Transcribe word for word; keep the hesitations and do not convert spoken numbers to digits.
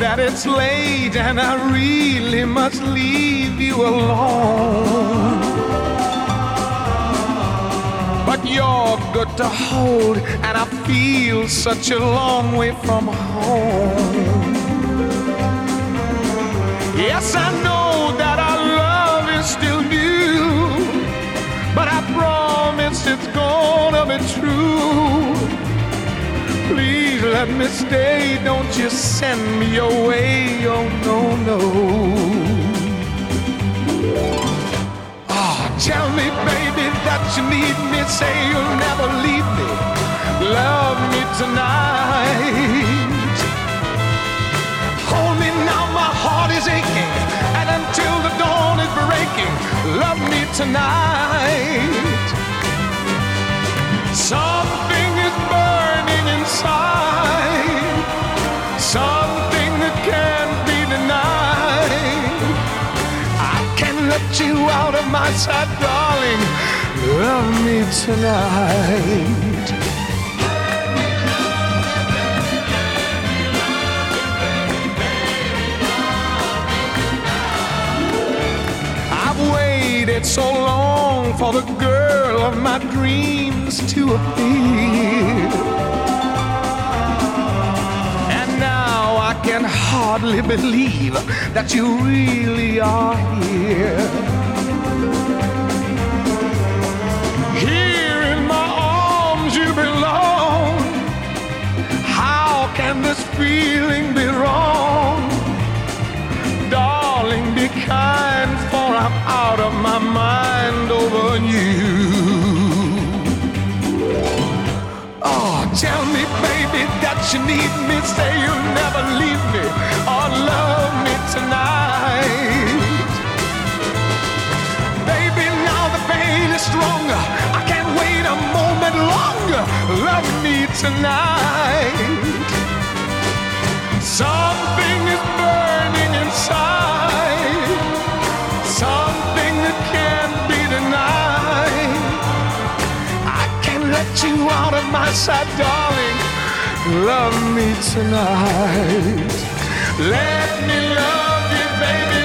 that it's late and I really must leave you alone. But you're good to hold, and I feel such a long way from home. Yes, I know that our love is still new, but I promise it's gonna be true. Please let me stay, don't you send me away, oh no, no. Oh, tell me, baby, that you need me, say you'll never leave me, love me tonight. Hold me now, my heart is aching, and until the dawn is breaking, love me tonight. Something is burning inside, something that can't be denied. I can't let you out of my sight, darling. Love me tonight. I've waited so long for the girl of my dreams to appear, and now I can hardly believe that you really are here. Here in my arms you belong. How can this feeling be wrong? Darling, be kind, for I'm out of my mind over you. Oh, tell me, baby, that you need me, say you'll never leave me or love me tonight. Baby, now the pain is stronger, I can't wait a moment longer. Love me tonight. Something is burning inside, something that can't be denied. I can't let you out of my sight, darling. Love me tonight. Let me love you, baby.